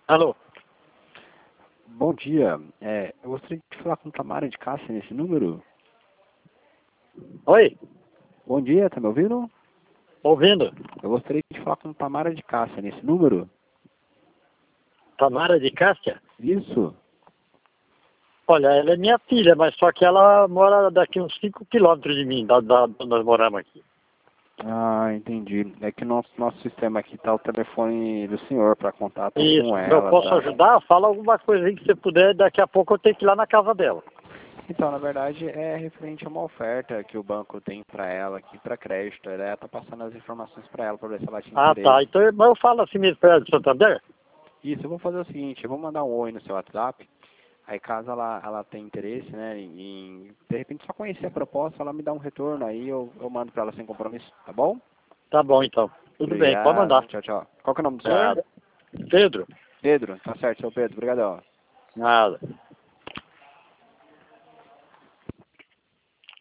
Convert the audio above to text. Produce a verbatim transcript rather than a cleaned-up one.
Alô? Bom dia. É, eu gostaria de falar com Tamara de Cássia nesse número. Oi? Bom dia, tá me ouvindo? Ouvindo? Eu gostaria de falar com Tamara de Cássia nesse número. Tamara de Cássia? Isso. Olha, ela é minha filha, mas só que ela mora daqui uns cinco quilômetros de mim, da, da, onde nós moramos aqui. Ah, entendi. É que nosso nosso sistema aqui tá o telefone do senhor para contato Isso, com eu ela, posso tá? ajudar? Fala alguma coisa aí que você puder, daqui a pouco eu tenho que ir lá na casa dela. Então, na verdade, é referente a uma oferta que o banco tem para ela aqui para crédito. Ela tá passando as informações para ela para ver se ela tinha Ah, tá. interesse. Então, mas eu falo assim mesmo para ela de Santander? Isso, eu vou fazer o seguinte, eu vou mandar um oi no seu WhatsApp. Aí caso ela, ela tenha interesse, né, em, de repente só conhecer a proposta, ela me dá um retorno, aí eu, eu mando para ela sem compromisso, tá bom? Tá bom, então. Tudo bem, pode Obrigado, mandar. tchau, tchau. Qual que é o nome do senhor? Nada. Pedro? Pedro, tá certo, seu Pedro, obrigadão. Nada.